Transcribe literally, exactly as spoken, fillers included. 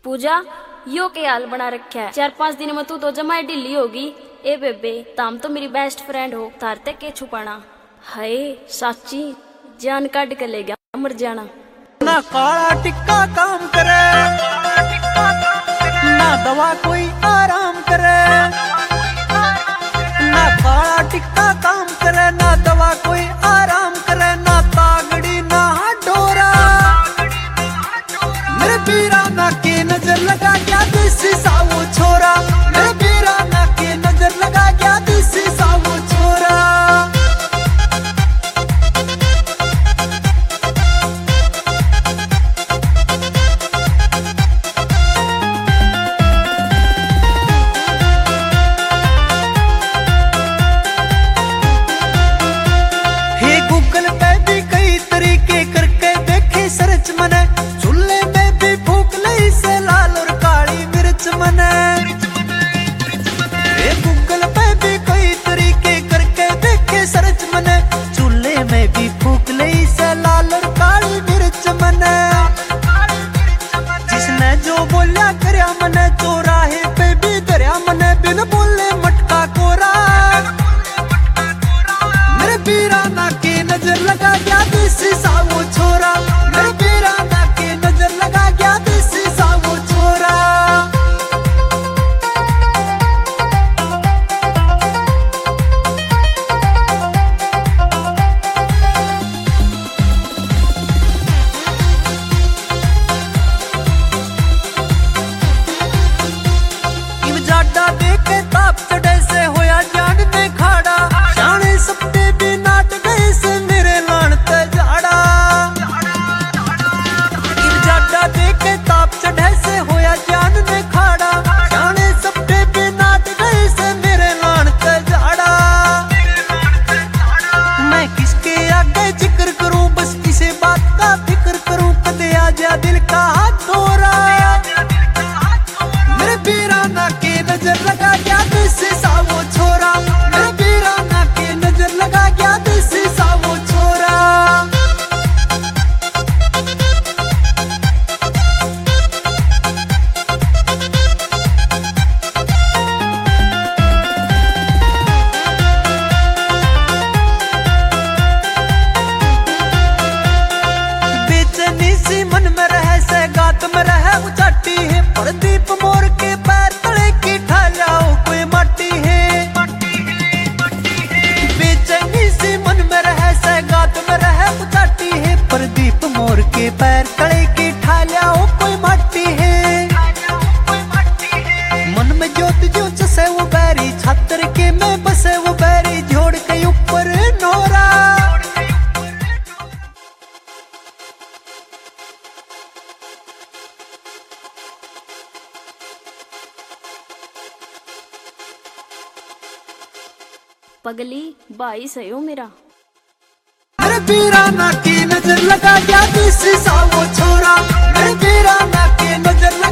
पूजा यो के हाल बना रखा है। चार पांच दिन में तू तो जमाई ढिल्ली होगी। ए बेबे ताम तो मेरी बेस्ट फ्रेंड हो, तार तक के छुपाना। हाय साची जान काट के ले गया मर जाना। ना काला टिक्का काम करे ना दवा कोई आराम करे, ना काला टिक्का काम करे ना दवा कोई आराम करे, ना तागड़ी ना डोरा मेरे पीरा ना के नजर लगा क्या देसी सावो छोरा, मेरे पीरा ना के नजर लगा क्या देसी सावो छोरा। गूगल पे भी कई तरीके करके देखे सर्च मने, चूल्हे में भी फूक लई से लाल और काली मिर्च मने। ये गूगल पे भी कई तरीके करके देखे सर्च मने, चूल्हे में भी फूक लई से लाल और काली मिर्च मने। जिसने जो बोलिया करया मने, चौराहे पे भी दरिया मने, बिन बोले मटका कोरा मेरे पीरा ना के नजर लगा गया देसी सावो छोरा, मेरे पीरा ना के नजर लगा गया देसी सावो छोरा। इव जाडा देखे ताप चढ़े से होया जान में खाड़ा, जाने सपने भी नाट गए से मेरे लान ते जाड़ा। इव जाडा देखे ताप चढ़े से होया जान में खाड़ा, जाने सपने भी नाट गए से मेरे लान ते जाड़ा। मैं किसके आगे जिक्र करूं, बस किसी बात का फिक्र करूं, कदे आ जा दिल का दौरा मेरे पीरा ना के नजर लगा गया देसी सावो छोरा, मेरे पीरा ना के नजर लगा गया देसी सावो छोरा। बेचैनी सी मन में रहे से गात में रहे उचाटी है, प्रदीप मोर के पैर तले की ठालाओ कोई माटी है। बेचैनी सी मन में रहे से गात में रहे उचाटी है, प्रदीप मोर के पैर तले की ठालाओ कोई माटी है। मन में ज्योत जो चसे वो बैरी, छात्र के में बसे वो बैरी, जोड़ के ऊपर नोरा पगली भाई सही हो मेरा। मेरे पीरा ना की नजर लगा गया देसी सावो छोरा, मेरे पीरा ना की नजर लगा